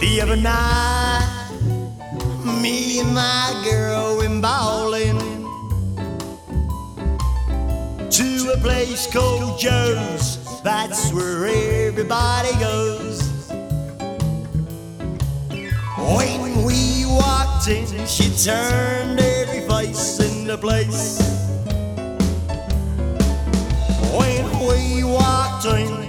The other night, me and my girl went bowling to a place called Joe's. That's where everybody goes. When we walked in, she turned every face in the place. When we walked in,